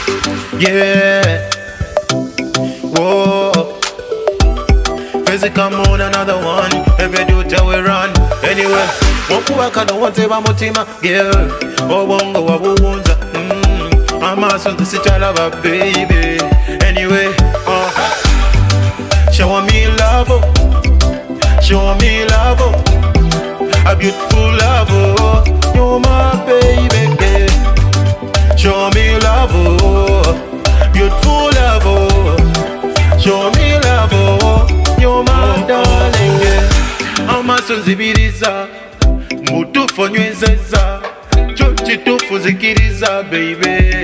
Yeah. Whoa. Physical come on another one. Every do tell we run. Anyway, Mokuaka don't want to have Motima. Yeah. Oh, Wongo, Wabunza. I'm awesome to see Chalaba, baby. Anyway, show me love. Show me love. A beautiful love. You're my baby. Show me love. Beautiful love. Show me love. You're my darling. Amasonzibiriza mutufu nywezeza chitufu zikiriza baby.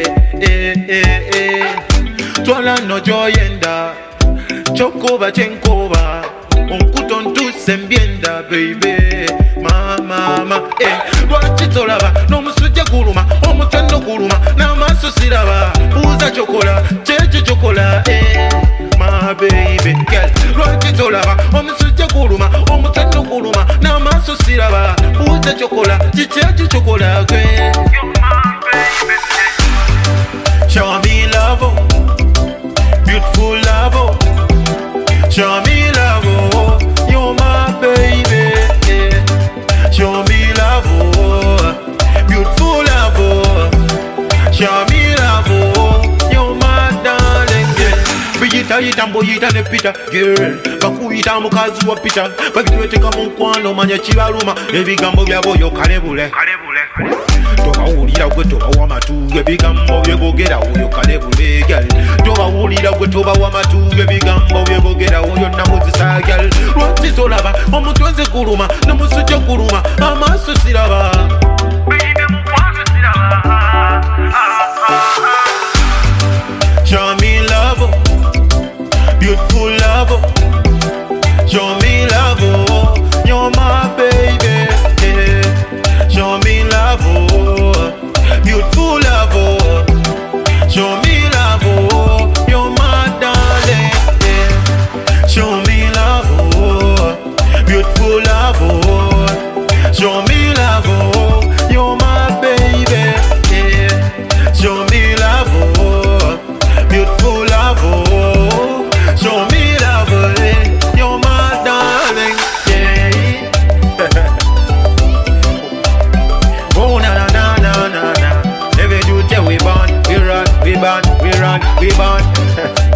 Twala nojoyenda chokoba chenkoba onkuto ntuse mbyenda baby. Mama lwakitolaba n'omusujja guluma omutendo guluma n'amaaso siraba buuza chokola kyekyo chokola. My baby girl, lwakitolaba omusujja guluma omutendo guluma n'amaaso siraba buuza chokola kyekyo chokola. Show me love, beautiful love. Show me love, you're my baby. Show me love, beautiful love. Show me love, you're my darling. Biyita yitambo yita ne pita girl, bakuyita mukazi wa pita, bagitweteka mu nkwano manya kibaluma ebigambo byabo yo kalebule. Tobawulira gwe tobawa amatu ebigambo byebogera oyo kalebule gal. Tobawulira gwe tobawa amatu ebigambo byebogera oyo namuzisa gal. Lwaki tolaba omutwenze kuluma n'omusujja kuluma amaaso siraba. Show me love, beautiful love. Show me love, you're my baby. Show me love, beautiful love. Show me love, you're my darling. Show me love, beautiful love. Show me love, you're my baby. Show me love, beautiful love. Show me love, you're my darling. Oh na na na na na na. Every do tell we born, we run, we born, we run, we born.